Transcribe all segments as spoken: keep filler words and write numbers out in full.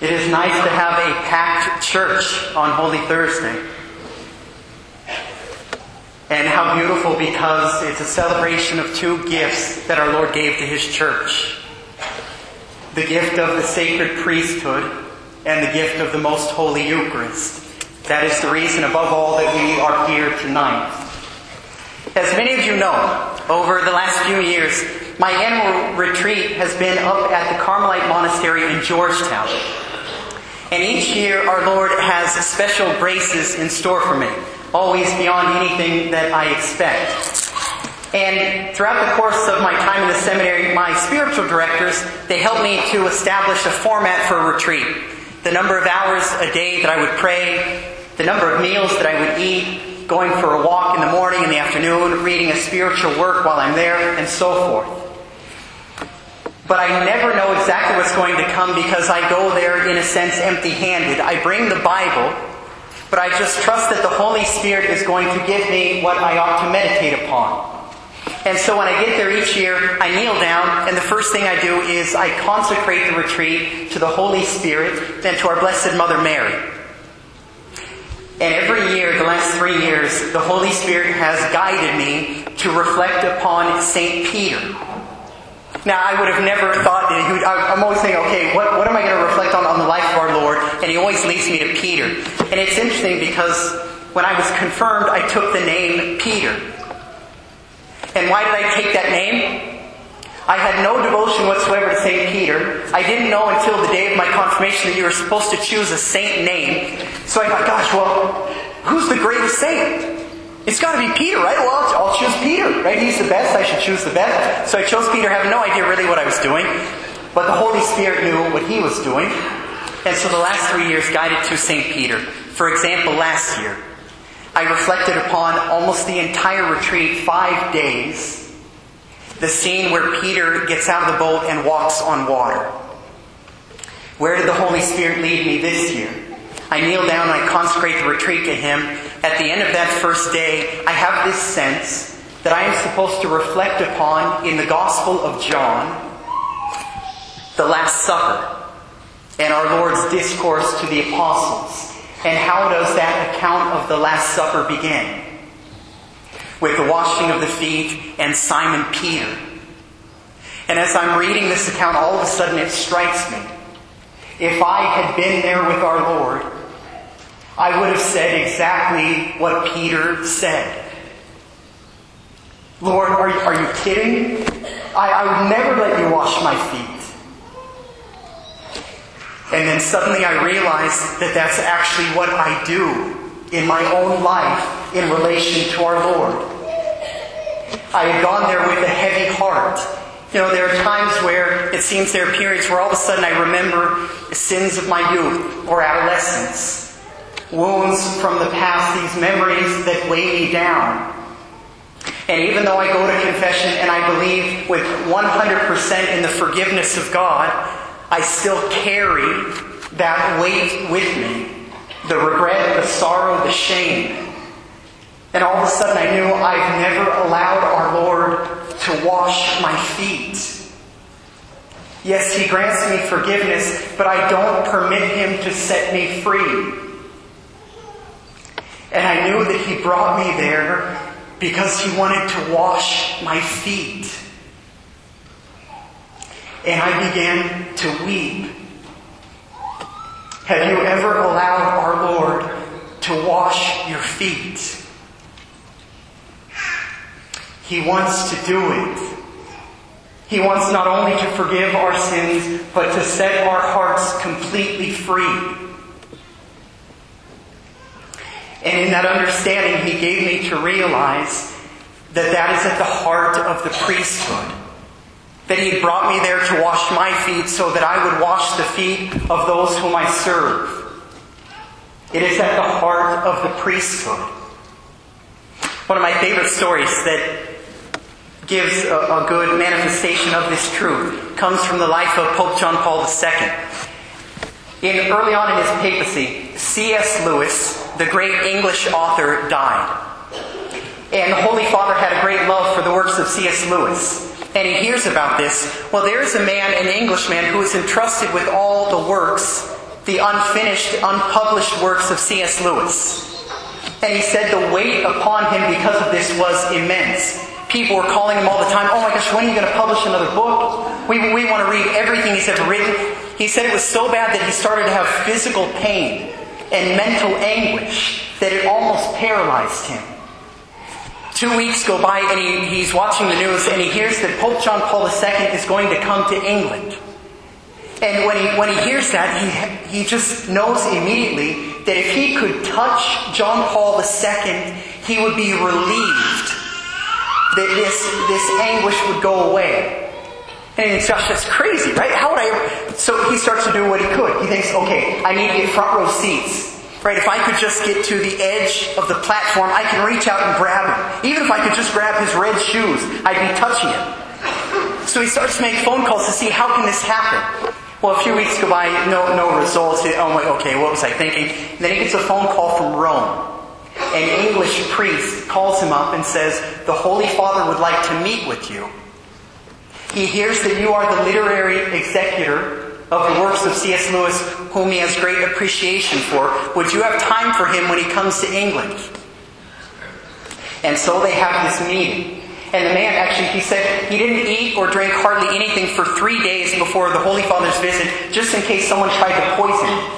It is nice to have a packed church on Holy Thursday. And how beautiful, because it's a celebration of two gifts that our Lord gave to His church. The gift of the sacred priesthood and the gift of the most holy Eucharist. That is the reason above all that we are here tonight. As many of you know, over the last few years, my annual retreat has been up at the Carmelite Monastery in Georgetown. And each year our Lord has special graces in store for me, always beyond anything that I expect. And throughout the course of my time in the seminary, my spiritual directors, they helped me to establish a format for a retreat. The number of hours a day that I would pray, the number of meals that I would eat, going for a walk in the morning and the afternoon, reading a spiritual work while I'm there, and so forth. But I never know exactly what's going to come because I go there, in a sense, empty-handed. I bring the Bible, but I just trust that the Holy Spirit is going to give me what I ought to meditate upon. And so when I get there each year, I kneel down, and the first thing I do is I consecrate the retreat to the Holy Spirit and to our Blessed Mother Mary. And every year, the last three years, the Holy Spirit has guided me to reflect upon Saint Peter. Now, I would have never thought that he would, I'm always thinking, okay, what, what am I going to reflect on on the life of our Lord? And he always leads me to Peter. And it's interesting because when I was confirmed, I took the name Peter. And why did I take that name? I had no devotion whatsoever to Saint Peter. I didn't know until the day of my confirmation that you were supposed to choose a saint name. So I thought, gosh, well, who's the greatest saint? It's got to be Peter, right? Well, I'll, I'll choose Peter, right? He's the best. I should choose the best. So I chose Peter, having no idea really what I was doing. But the Holy Spirit knew what he was doing. And so the last three years guided to Saint Peter. For example, last year, I reflected upon almost the entire retreat, five days, the scene where Peter gets out of the boat and walks on water. Where did the Holy Spirit lead me this year? I kneel down and I consecrate the retreat to Him. At the end of that first day, I have this sense that I am supposed to reflect upon, in the Gospel of John, the Last Supper and our Lord's discourse to the apostles. And how does that account of the Last Supper begin? With the washing of the feet and Simon Peter. And as I'm reading this account, all of a sudden it strikes me. If I had been there with our Lord, I would have said exactly what Peter said. Lord, are you, are you kidding? I, I would never let you wash my feet. And then suddenly I realized that that's actually what I do in my own life in relation to our Lord. I had gone there with a heavy heart. You know, there are times where it seems there are periods where all of a sudden I remember the sins of my youth or adolescence. Wounds from the past, these memories that weigh me down. And even though I go to confession and I believe with one hundred percent in the forgiveness of God, I still carry that weight with me. The regret, the sorrow, the shame. And all of a sudden I knew I've never allowed our Lord to wash my feet. Yes, He grants me forgiveness, but I don't permit Him to set me free. And I knew that He brought me there because He wanted to wash my feet. And I began to weep. Have you ever allowed our Lord to wash your feet? He wants to do it. He wants not only to forgive our sins, but to set our hearts completely free. And in that understanding, He gave me to realize that that is at the heart of the priesthood. That He had brought me there to wash my feet so that I would wash the feet of those whom I serve. It is at the heart of the priesthood. One of my favorite stories that gives a, a good manifestation of this truth comes from the life of Pope John Paul the Second. In, early on in his papacy, C S Lewis, the great English author, died. And the Holy Father had a great love for the works of C S Lewis. And he hears about this. Well, there is a man, an Englishman, who is entrusted with all the works the unfinished, unpublished works of C S Lewis. And he said the weight upon him because of this was immense. People were calling him all the time, oh my gosh, when are you going to publish another book? We, we want to read everything he's ever written. He said it was so bad that he started to have physical pain and mental anguish that it almost paralyzed him. Two weeks go by and he, he's watching the news and he hears that Pope John Paul the Second is going to come to England. And when he, when he hears that, he, he just knows immediately that if he could touch John Paul the Second, he would be relieved that this, this anguish would go away. And he thinks, gosh, that's crazy, right? How would I ever... So he starts to do what he could. He thinks, okay, I need to get front row seats. Right? If I could just get to the edge of the platform, I can reach out and grab him. Even if I could just grab his red shoes, I'd be touching him. So he starts to make phone calls to see how can this happen. Well, a few weeks go by, no, no results. Oh my, okay, what was I thinking? And then he gets a phone call from Rome. An English priest calls him up and says, the Holy Father would like to meet with you. He hears that you are the literary executor of the works of C S Lewis, whom he has great appreciation for. Would you have time for him when he comes to England? And so they have this meeting. And the man, actually, he said he didn't eat or drink hardly anything for three days before the Holy Father's visit, just in case someone tried to poison him.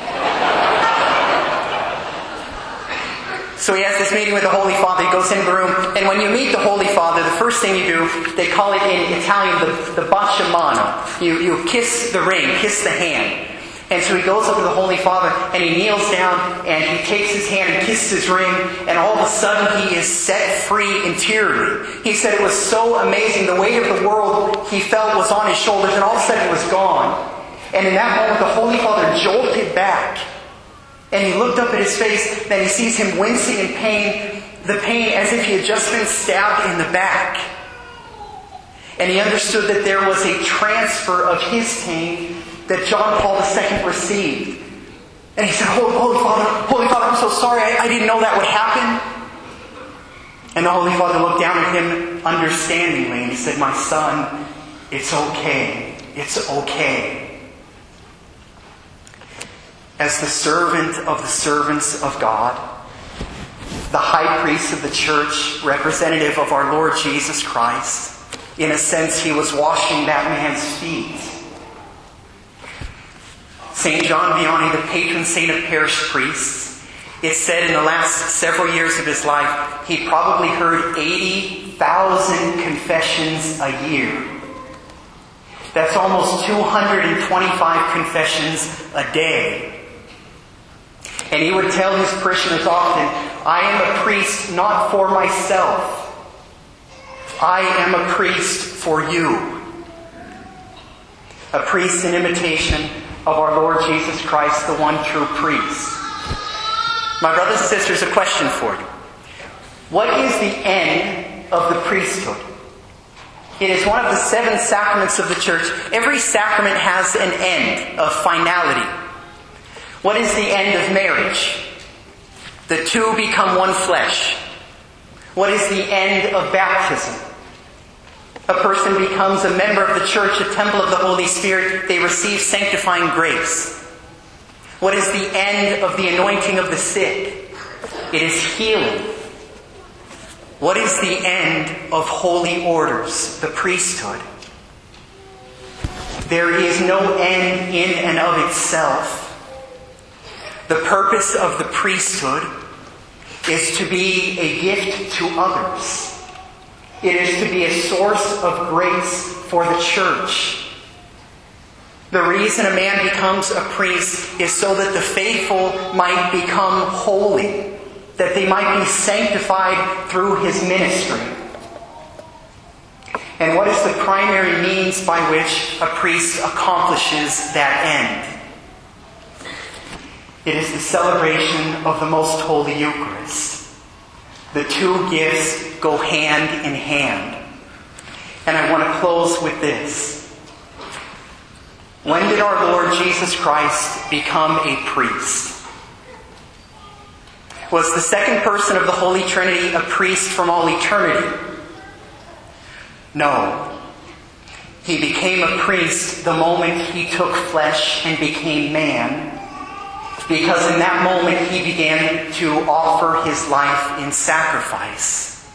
So he has this meeting with the Holy Father. He goes into the room. And when you meet the Holy Father, the first thing you do, they call it in Italian the, the bacia mano. You, you kiss the ring, kiss the hand. And so he goes up to the Holy Father and he kneels down and he takes his hand and kisses his ring. And all of a sudden he is set free interiorly. He said it was so amazing. The weight of the world he felt was on his shoulders and all of a sudden it was gone. And in that moment the Holy Father jolted back. And he looked up at his face, then he sees him wincing in pain, the pain as if he had just been stabbed in the back. And he understood that there was a transfer of his pain that John Paul the Second received. And he said, Holy, Holy Father, Holy Father, I'm so sorry, I, I didn't know that would happen. And the Holy Father looked down at him understandingly and he said, my son, it's okay, it's okay. As the servant of the servants of God, the high priest of the church, representative of our Lord Jesus Christ, in a sense he was washing that man's feet. Saint John Vianney, the patron saint of parish priests, it said in the last several years of his life, he probably heard eighty thousand confessions a year. That's almost two hundred twenty-five confessions a day. And he would tell his parishioners often, I am a priest not for myself. I am a priest for you. A priest in imitation of our Lord Jesus Christ, the one true priest. My brothers and sisters, a question for you. What is the end of the priesthood? It is one of the seven sacraments of the church. Every sacrament has an end of finality. What is the end of marriage? The two become one flesh. What is the end of baptism? A person becomes a member of the church, a temple of the Holy Spirit. They receive sanctifying grace. What is the end of the anointing of the sick? It is healing. What is the end of holy orders, the priesthood? There is no end in and of itself. The purpose of the priesthood is to be a gift to others. It is to be a source of grace for the church. The reason a man becomes a priest is so that the faithful might become holy, that they might be sanctified through his ministry. And what is the primary means by which a priest accomplishes that end? It is the celebration of the Most Holy Eucharist. The two gifts go hand in hand. And I want to close with this. When did our Lord Jesus Christ become a priest? Was the second person of the Holy Trinity a priest from all eternity? No. He became a priest the moment he took flesh and became man, because in that moment he began to offer his life in sacrifice.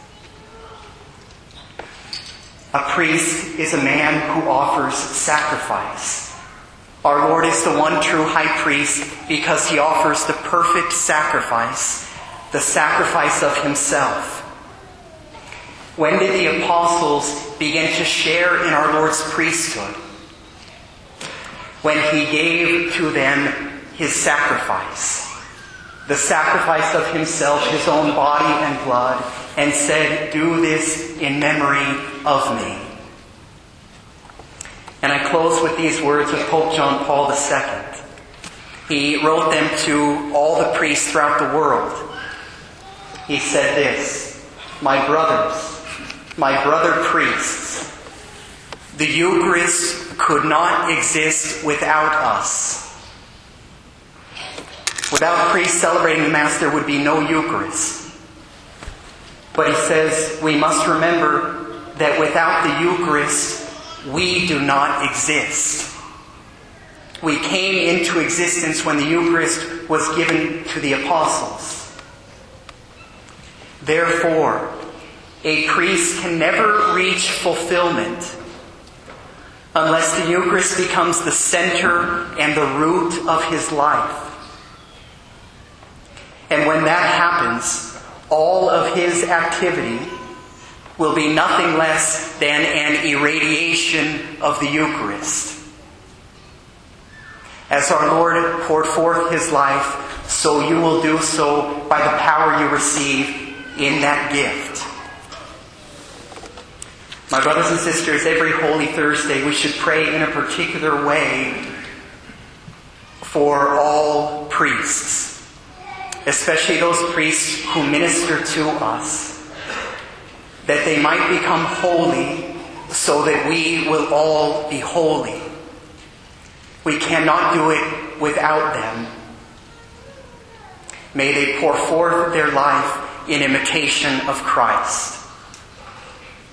A priest is a man who offers sacrifice. Our Lord is the one true high priest because he offers the perfect sacrifice, the sacrifice of himself. When did the apostles begin to share in our Lord's priesthood? When he gave to them his sacrifice, the sacrifice of himself, his own body and blood, and said, "Do this in memory of me." And I close with these words of Pope John Paul the Second. He wrote them to all the priests throughout the world. He said this, "My brothers, my brother priests, the Eucharist could not exist without us. Without priests celebrating the Mass, there would be no Eucharist. But he says we must remember that without the Eucharist, we do not exist. We came into existence when the Eucharist was given to the apostles. Therefore, a priest can never reach fulfillment unless the Eucharist becomes the center and the root of his life. And when that happens, all of his activity will be nothing less than an irradiation of the Eucharist. As our Lord poured forth his life, so you will do so by the power you receive in that gift. My brothers and sisters, every Holy Thursday we should pray in a particular way for all priests, especially those priests who minister to us, that they might become holy so that we will all be holy. We cannot do it without them. May they pour forth their life in imitation of Christ.